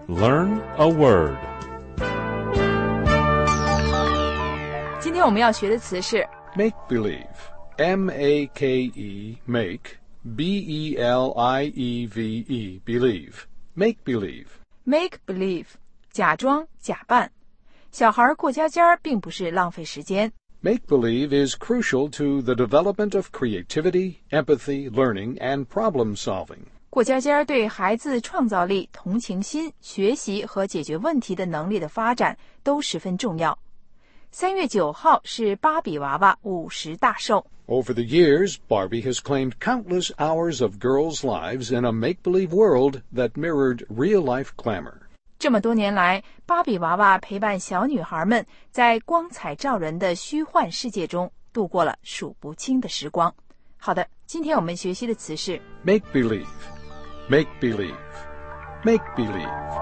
Learn a word. 今天我们要学的词是 Make-believe. M-A-K-E, make, B-E-L-I-E-V-E, believe. Make-believe. make believe， 假装假扮。小孩过家家并不是浪费时间。 Make-believe is crucial to the development of creativity, empathy, learning, and problem-solving. 过家家对孩子创造力、同情心、学习和解决问题的能力的发展都十分重要。3月9号是芭比娃娃50大寿。 Over the years, Barbie has claimed countless hours of girls' lives in a make-believe world that mirrored real-life glamour. 这么多年来，芭比娃娃陪伴小女孩们在光彩照人的虚幻世界中度过了数不清的时光。好的，今天我们学习的词是 Make-believe. Make-believe. Make-believe.